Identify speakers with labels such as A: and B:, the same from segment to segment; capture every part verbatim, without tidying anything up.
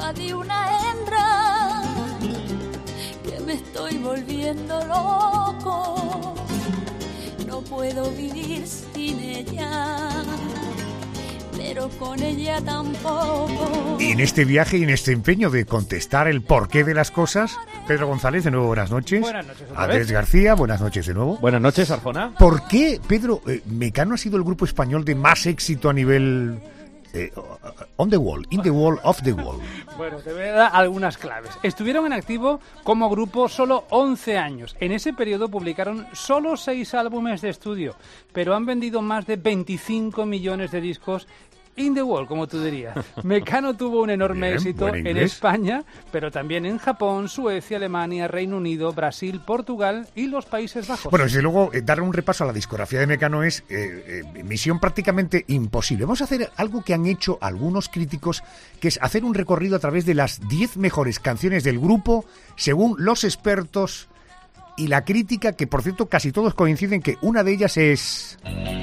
A: culpa de una hembra, que me estoy volviendo loco. No puedo vivir sin ella, pero con ella tampoco.
B: Y en este viaje y en este empeño de contestar el porqué de las cosas, Pedro González, de nuevo buenas noches.
C: Buenas noches otra
B: Andrés
C: vez.
B: García, buenas noches de nuevo.
C: Buenas noches, Arjona.
B: ¿Por qué, Pedro, eh, Mecano ha sido el grupo español de más éxito a nivel eh, on the wall, in the wall, off the wall?
C: Bueno, te voy a dar algunas claves. Estuvieron en activo como grupo solo once años. En ese periodo publicaron solo seis álbumes de estudio, pero han vendido más de veinticinco millones de discos. In the wall, como tú dirías. Mecano tuvo un enorme
B: Bien,
C: éxito
B: buen
C: en
B: inglés.
C: España, pero también en Japón, Suecia, Alemania, Reino Unido, Brasil, Portugal y los Países Bajos.
B: Bueno, desde luego, eh, dar un repaso a la discografía de Mecano es eh, eh, misión prácticamente imposible. Vamos a hacer algo que han hecho algunos críticos, que es hacer un recorrido a través de las diez mejores canciones del grupo, según los expertos y la crítica, que por cierto casi todos coinciden que una de ellas es...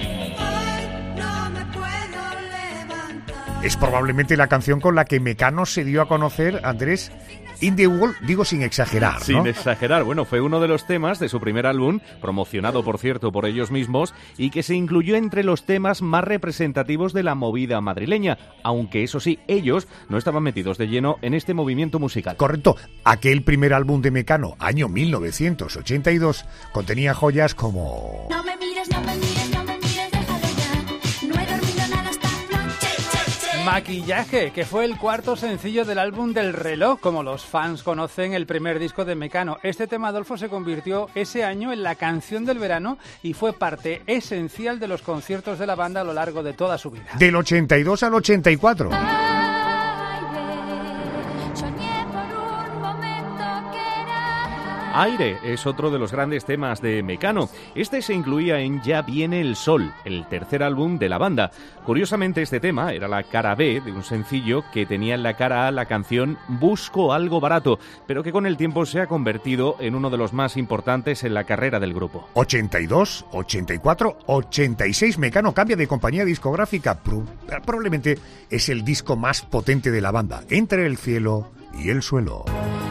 B: Es probablemente la canción con la que Mecano se dio a conocer, Andrés, In the Wall, digo sin exagerar, ¿no?
D: Sin exagerar, bueno, fue uno de los temas de su primer álbum, promocionado, por cierto, por ellos mismos, y que se incluyó entre los temas más representativos de la movida madrileña, aunque eso sí, ellos no estaban metidos de lleno en este movimiento musical.
B: Correcto. Aquel primer álbum de Mecano, año mil novecientos ochenta y dos, contenía joyas como...
A: No me mires, no me mires, no me mires, déjalo ya. No he dormido nada esta noche.
C: Maquillaje, que fue el cuarto sencillo del álbum del reloj, como los fans conocen el primer disco de Mecano. Este tema, Adolfo, se convirtió ese año en la canción del verano y fue parte esencial de los conciertos de la banda a lo largo de toda su vida.
B: Del ochenta y dos al ochenta y cuatro.
D: Aire es otro de los grandes temas de Mecano. Este se incluía en Ya viene el sol, el tercer álbum de la banda. Curiosamente, este tema era la cara B de un sencillo que tenía en la cara A la canción Busco algo barato, pero que con el tiempo se ha convertido en uno de los más importantes en la carrera del grupo.
B: ochenta y dos, ochenta y cuatro, ochenta y seis, Mecano cambia de compañía discográfica. Pro- probablemente es el disco más potente de la banda, Entre el cielo y el suelo.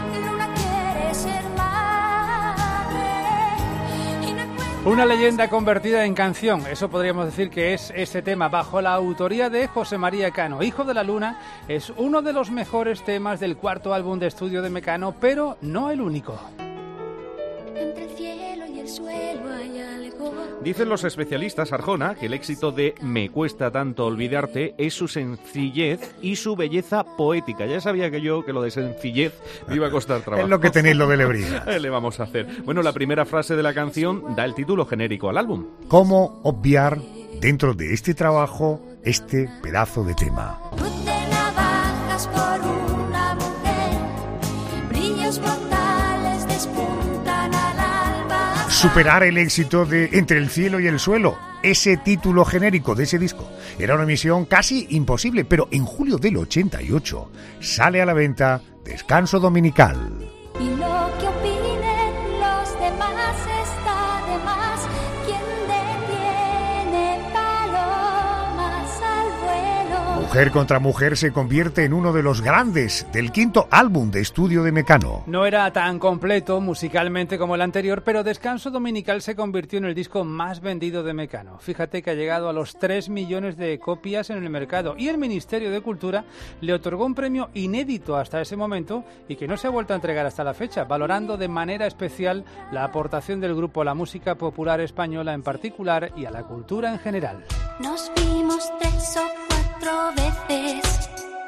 C: Una leyenda convertida en canción, eso podríamos decir que es este tema, bajo la autoría de José María Cano. Hijo de la Luna es uno de los mejores temas del cuarto álbum de estudio de Mecano, pero no el único.
A: Entre el cielo y el suelo hay algo.
D: Dicen los especialistas, Arjona, que el éxito de Me cuesta tanto olvidarte es su sencillez y su belleza poética. Ya sabía que yo que lo de sencillez me iba a costar trabajo.
B: Es lo que tenéis lo de Lebrija.
D: ¿Qué le vamos a hacer? Bueno, la primera frase de la canción da el título genérico al álbum.
B: ¿Cómo obviar dentro de este trabajo este pedazo de tema?
A: Tú te navajas por una mujer, brillos mortales despuntan al alba.
B: Superar el éxito de Entre el cielo y el suelo, ese título genérico de ese disco, era una misión casi imposible, pero en julio del ochenta y ocho sale a la venta Descanso Dominical.
A: Y lo que opinen los demás está de más. Quien detiene palomas al vuelo.
B: Mujer contra Mujer se convierte en uno de los grandes del quinto álbum de estudio de Mecano.
C: No era tan completo musicalmente como el anterior, pero Descanso Dominical se convirtió en el disco más vendido de Mecano. Fíjate que ha llegado a los tres millones de copias en el mercado y el Ministerio de Cultura le otorgó un premio inédito hasta ese momento y que no se ha vuelto a entregar hasta la fecha, valorando de manera especial la aportación del grupo a la música popular española en particular y a la cultura en general.
A: Nos vimos tres o cuatro veces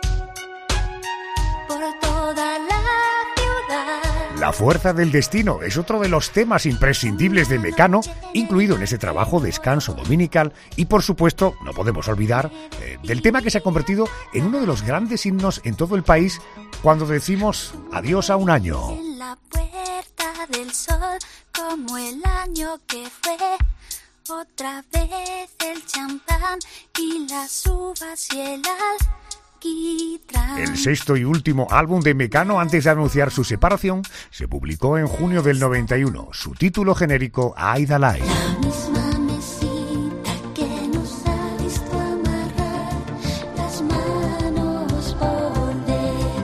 A: por toda la ciudad.
B: La fuerza del destino es otro de los temas imprescindibles de Mecano, incluido en ese trabajo Descanso Dominical, y por supuesto no podemos olvidar eh, del tema que se ha convertido en uno de los grandes himnos en todo el país cuando decimos adiós a un año.
A: En la puerta del sol, como el año que fue, otra vez el champán y las uvas y el alquitrán.
B: El sexto y último álbum de Mecano antes de anunciar su separación se publicó en junio del noventa y uno. Su título genérico, Aida Lai.
A: La misma mesita que nos ha visto amarrar las manos por debajo.
D: El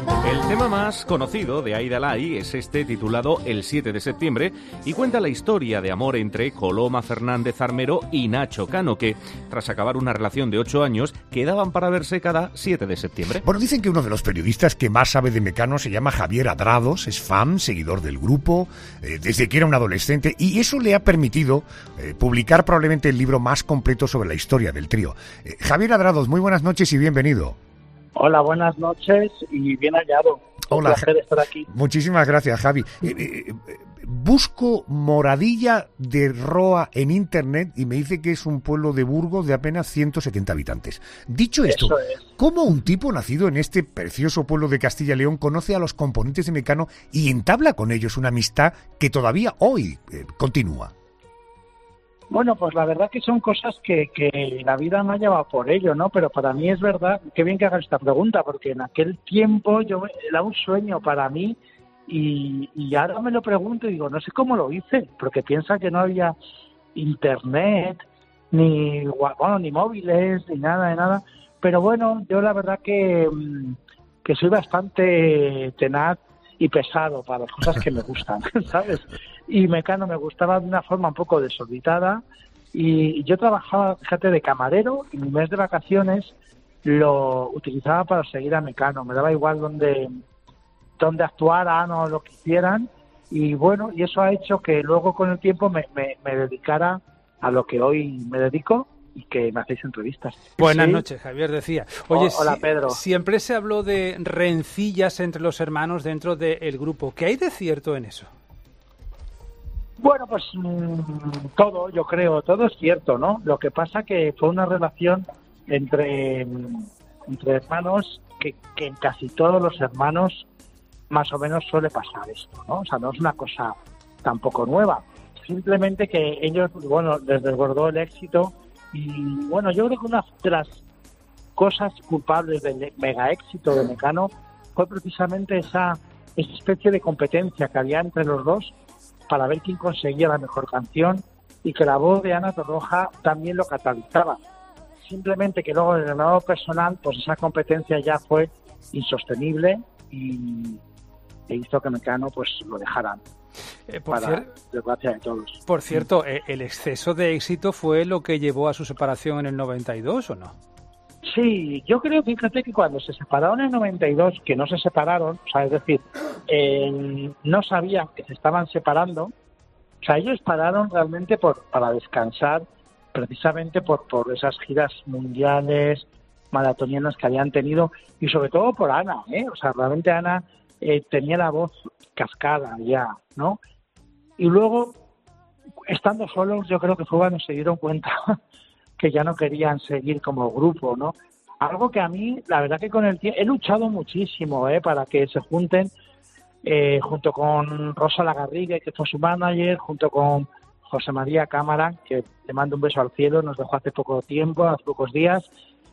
D: tema más conocido de Aída Lai es este titulado El siete de septiembre y cuenta la historia de amor entre Coloma Fernández Armero y Nacho Cano, que tras acabar una relación de ocho años quedaban para verse cada siete de septiembre.
B: Bueno, dicen que uno de los periodistas que más sabe de Mecano se llama Javier Adrados, es fan, seguidor del grupo, eh, desde que era un adolescente, y eso le ha permitido eh, publicar probablemente el libro más completo sobre la historia del trío. Eh, Javier Adrados, muy buenas noches y bienvenido.
E: Hola, buenas noches y bien hallado.
B: Hola,
E: un placer estar aquí.
B: Muchísimas gracias, Javi. Eh, eh, busco Moradilla de Roa en internet y me dice que es un pueblo de Burgos de apenas ciento setenta habitantes. Dicho esto,
E: Eso es.
B: ¿cómo un tipo nacido en este precioso pueblo de Castilla y León conoce a los componentes de Mecano y entabla con ellos una amistad que todavía hoy eh, continúa?
E: Bueno, pues la verdad que son cosas que, que la vida me ha llevado por ello, ¿no? Pero para mí es verdad, qué bien que hagas esta pregunta, porque en aquel tiempo yo era un sueño para mí y, y ahora me lo pregunto y digo, no sé cómo lo hice, porque piensa que no había internet, ni, bueno, ni móviles, ni nada, de nada. Pero bueno, yo la verdad que, que soy bastante tenaz y pesado para las cosas que me gustan, ¿sabes? Y Mecano me gustaba de una forma un poco desorbitada y yo trabajaba, fíjate, de camarero y mi mes de vacaciones lo utilizaba para seguir a Mecano. Me daba igual donde, donde actuaran o lo que hicieran y bueno, y eso ha hecho que luego con el tiempo me, me, me dedicara a lo que hoy me dedico y que me hacéis entrevistas.
C: Buenas
E: ¿Sí?
C: noches, Javier decía. Oye,
E: O, hola,
C: si,
E: Pedro.
C: Siempre se habló de rencillas entre los hermanos dentro del grupo. ¿Qué hay de cierto en eso?
E: Bueno, pues mmm, todo, yo creo, todo es cierto, ¿no? Lo que pasa que fue una relación entre, entre hermanos que, que en casi todos los hermanos más o menos suele pasar esto, ¿no? O sea, no es una cosa tampoco nueva. Simplemente que ellos, bueno, les desbordó el éxito y, bueno, yo creo que una de las cosas culpables del mega éxito de Mecano fue precisamente esa, esa especie de competencia que había entre los dos para ver quién conseguía la mejor canción y que la voz de Ana Torroja también lo catalizaba. Simplemente que luego en el lado personal, pues esa competencia ya fue insostenible y e hizo que Mecano pues lo dejaran.
C: Eh, por,
E: para
C: cier-
E: desgracia de todos.
C: por cierto, eh, ¿el exceso de éxito fue lo que llevó a su separación en el noventa y dos o no?
E: Sí, yo creo, fíjate que cuando se separaron en el noventa y dos, que no se separaron, o sea, es decir, eh, no sabían que se estaban separando, o sea, ellos pararon realmente por para descansar, precisamente por, por esas giras mundiales, maratonianas que habían tenido, y sobre todo por Ana, ¿eh? O sea, realmente Ana eh, tenía la voz cascada ya, ¿no? Y luego, estando solos, yo creo que fue cuando se dieron cuenta que ya no querían seguir como grupo, ¿no? Algo que a mí, la verdad que con el tiempo, he luchado muchísimo, ¿eh? Para que se junten, eh, junto con Rosa Lagarrigue, que fue su manager, junto con José María Cámara, que le mando un beso al cielo, nos dejó hace poco tiempo, hace pocos días,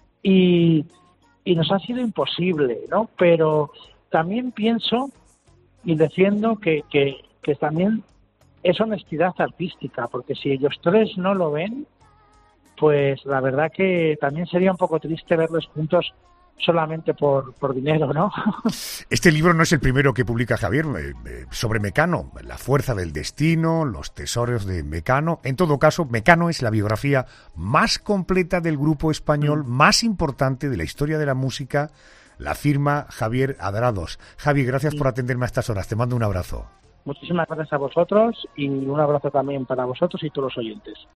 E: y, y nos ha sido imposible, ¿no? Pero también pienso y defiendo que, que, que también es honestidad artística, porque si ellos tres no lo ven, pues la verdad que también sería un poco triste verlos juntos solamente por, por dinero, ¿no?
B: Este libro no es el primero que publica Javier eh, eh, sobre Mecano, La fuerza del destino, Los tesoros de Mecano. En todo caso, Mecano es la biografía más completa del grupo español, mm. más importante de la historia de la música. La firma Javier Adrados. Javi, gracias sí. por atenderme a estas horas. Te mando un abrazo.
E: Muchísimas gracias a vosotros y un abrazo también para vosotros y todos los oyentes.